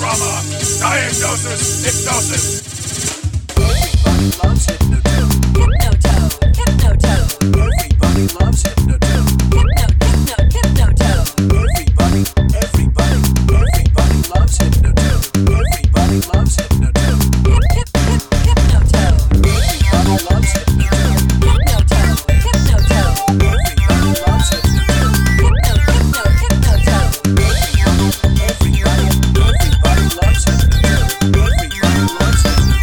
trauma. Diagnosis, hypnosis. Everybody loves Hypnotoad. Hypnotoad. Everybody loves Hypnotoad. Hypnotoad. Everybody loves Hypnotoad. Everybody loves Hypnotoad. Hypnotoad. Everybody loves Hypnotoad. Hypnotoad. Everybody loves Hypnotoad. Hypnotoad. Everybody loves Hypnotoad. Everybody loves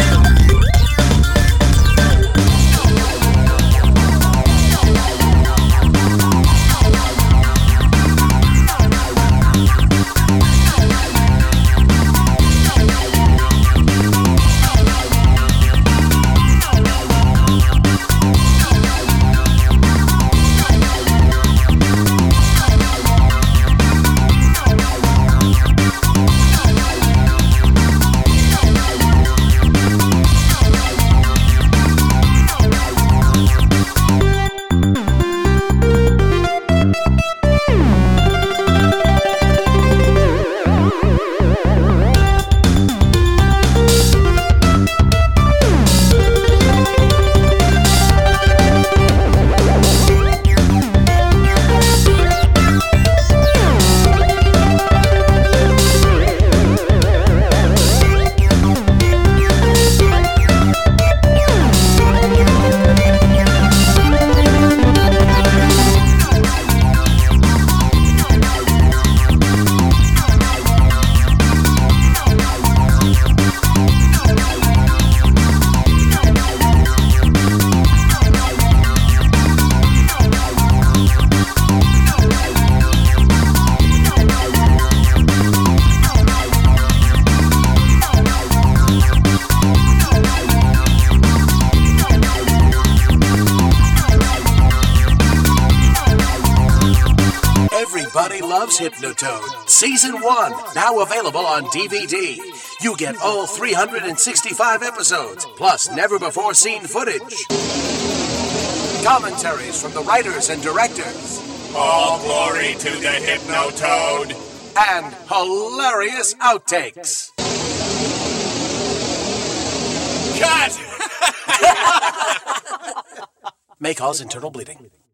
Everybody Loves Hypnotoad, Season 1, now available on DVD. You get all 365 episodes, plus never-before-seen footage. Commentaries from the writers and directors. All glory to the Hypnotoad. And hilarious outtakes. Cut! May cause internal bleeding.